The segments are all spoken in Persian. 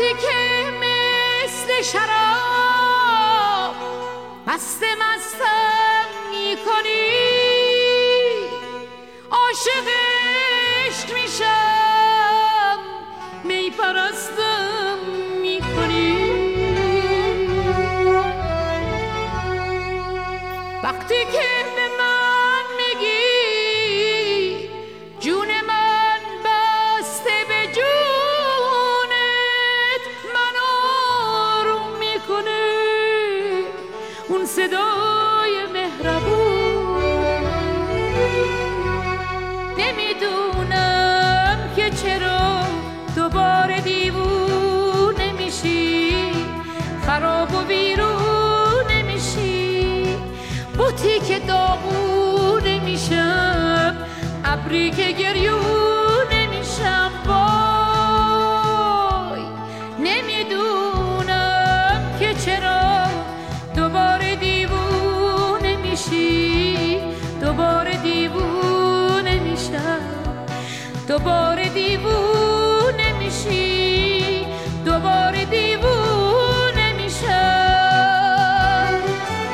وقتی که مثل شراب مستم میکنی، عاشق عشق میشم، می پرستم میکنی. وقتی که به من میگی جون من بسته به جونت، من آروم میکنه اون صدای مهربون. نمیدونم که چرا دوباره دیوونه میشی، خراب و ویرونه میشی، بوتی که داغونه میشم، ابری که گریونه میشم. وای نمیدونم که چرا دوباره دیوونه میشی، دوباره دیوونه میشم، دوباره دیوونه میشی، دوباره دیوونه میشم.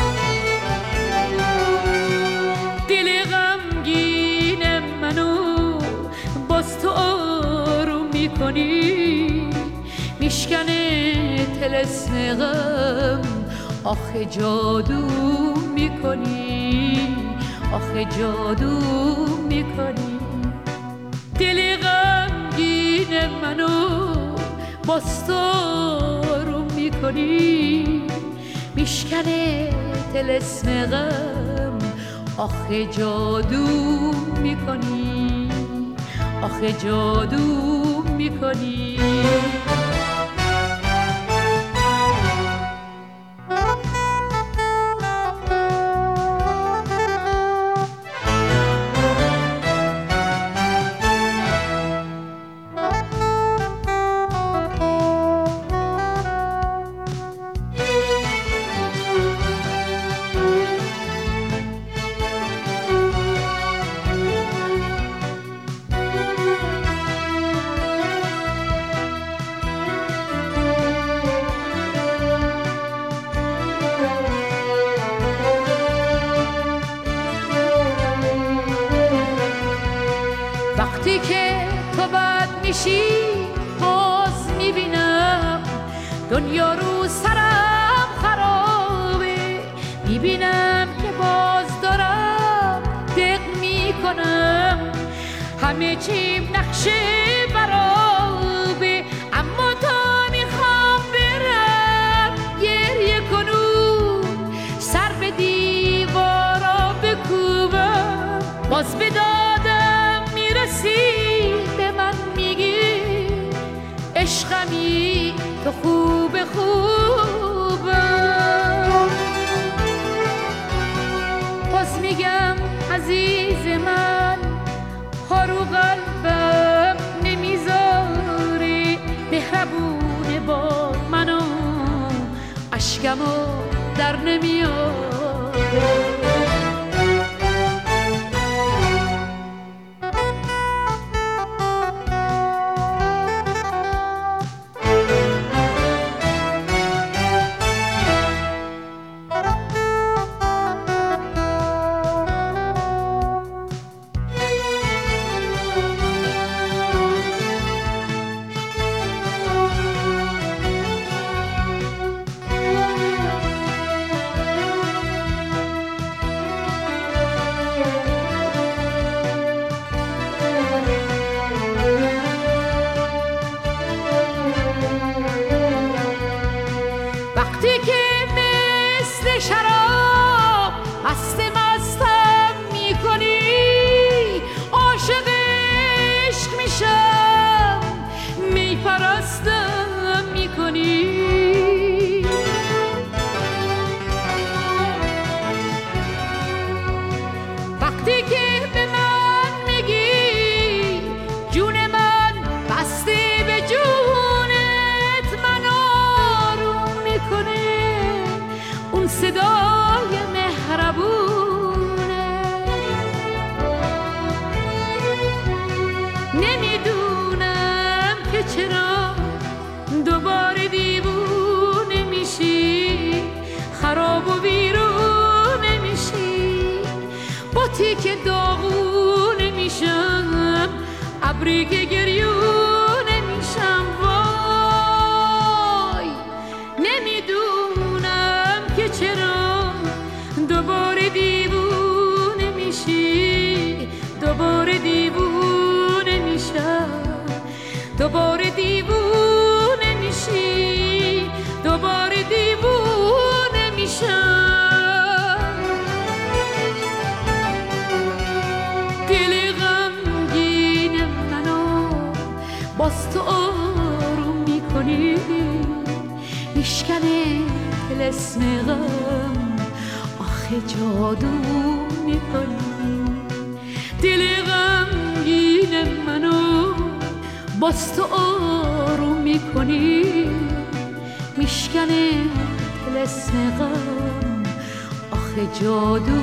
دل غمگین منو باز تو آروم میکنی، میشکنه طلسم غم، آخه جادو میکنی، آخه جادو میکنی. دل غمگین منو باز تو آروم میکنی، میشکنه طلسم غم، آخه جادو میکنی، آخه جادو میکنی. وقتی که تو بد میشی باز میبینم دنیا رو سرم خرابه، میبینم که باز دارم دق میکنم، همه چیم نقشه برابه. اما تا میخوام برم گریه کنم، سر به دیوارا بکوبم، باز به دادم میرسی، به من میگی عشقمی تو خوب خوبم. باز میگم عزیز من، هارو قلبم نمیذاره، مهربونه با منو، اشکمو در نمیاره. وقتی که مثل شراب مستم میکنی، عاشق عشق میشم، می پرستم میکنی. وقتی که به من میگی جون من بسته به جونت، من آروم میکنه اون صدای مهربونه. نمیدونم که چرا دوباره ابری که گریونه میشم وای نمیدونم که چرا دوباره دیوونه میشی دوباره دیوونه میشم دوباره دیوونه میشی دوباره دیوونه میشم دل غمگین منو باز تو آروم میکنی میشکنه طلسم غم آخه جادو میکنی دل غمگین منو باز تو آروم میکنی میشکنه طلسم غم آخه جادو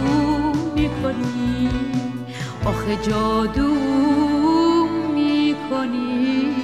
میکنی آخه جادو میکنی